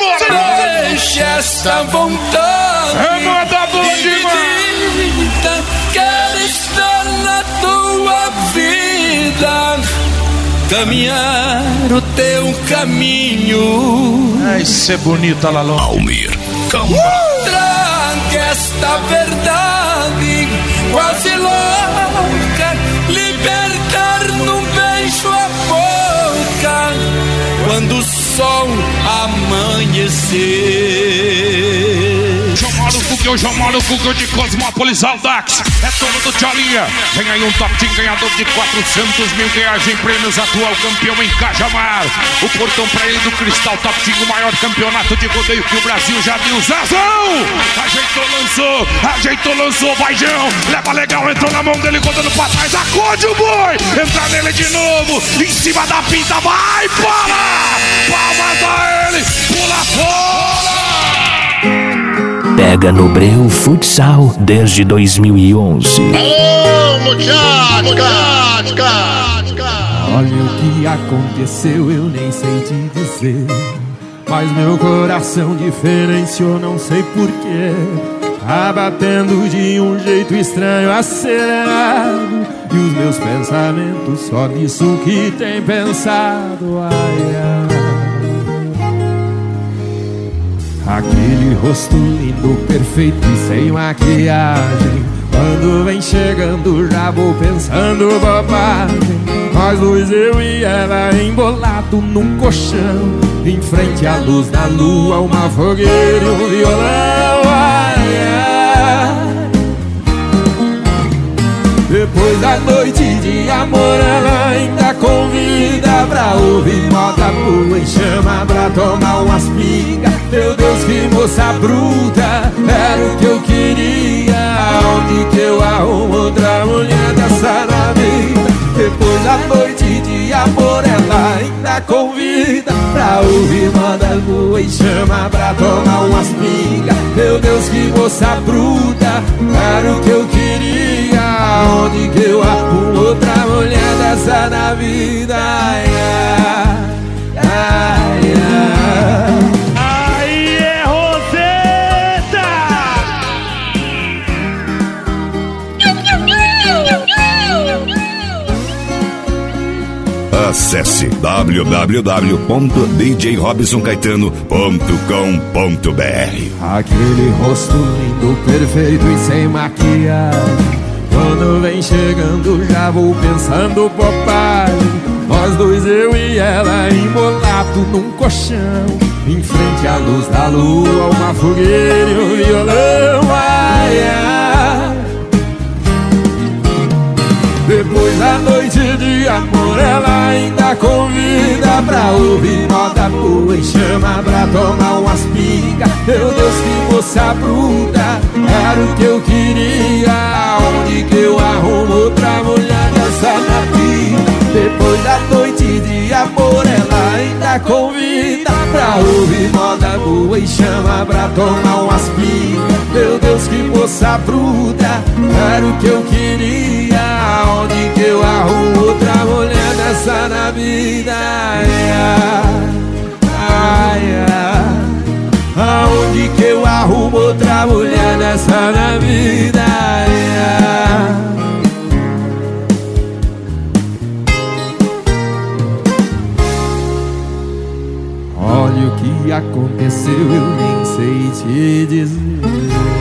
Deixa esta vontade dividida, quero estar na tua vida, caminhar o teu caminho. Isso é bonita, Lalon. Almir Camba. Traga esta verdade quase louca, libertar num beijo a boca quando o sol amanhecer. Eu chamo o Google de Cosmópolis Aldax. É todo do Tcholinha. Vem aí um top team ganhador de 400 mil reais em prêmios. Atual campeão em Cajamar. O portão pra ele do Cristal Top Team, o maior campeonato de rodeio que o Brasil já viu. Zazão! Ajeitou, lançou, vai João. Leva legal, entrou na mão dele, contando pra trás. Acorde o boi! Entra nele de novo. Em cima da pinta, vai, bola! Palmas a ele, pula fora! Pega no Breu Futsal desde 2011. Alô, muchacha! Olha o que aconteceu, eu nem sei te dizer, mas meu coração diferenciou, não sei porquê. Tá batendo de um jeito estranho, acelerado, e os meus pensamentos só nisso que tem pensado. Ai, ai. Aquele rosto lindo, perfeito e sem maquiagem, quando vem chegando já vou pensando bobagem. Nós dois, eu e ela, embolado num colchão, em frente à luz da lua, uma fogueira e um violão. Ai, ai. Depois da noite de amor, ela ainda convida pra ouvir moda boa em chama, pra tomar umas pingas. Meu Deus, que moça bruta, era o que eu queria. Onde que eu arrumo outra mulher dessa na vida? Depois da noite de amor, ela ainda convida pra ouvir moda boa em chama, pra tomar umas pingas. Meu Deus, que moça bruta, era o que eu queria. Onde que eu arrumo outra mulher dessa na vida? Ai, ai, ai, ai. Aí é Roseta! Acesse www.djrobsoncaetano.com.br. Aquele rosto lindo, perfeito e sem maquiagem, quando vem chegando já vou pensando bobagem. Nós dois, eu e ela, embolado num colchão, em frente à luz da lua, uma fogueira e um violão. Ai, ai. Depois da noite de amor, ela ainda convida pra ouvir moda boa em chama, pra tomar umas pingas. Meu Deus, que moça bruta, era o que eu queria. Onde que eu arrumo outra mulher dessa na vida? Depois da noite de amor, ela ainda convida pra ouvir moda boa em chama, pra tomar umas pingas. Meu Deus, que moça bruta, era o que eu queria. Onde que eu arrumo outra mulher dessa na vida? Ai, ai, ai. Aonde que eu arrumo outra mulher dessa na vida? Ai, ai. Olha o que aconteceu, eu nem sei te dizer.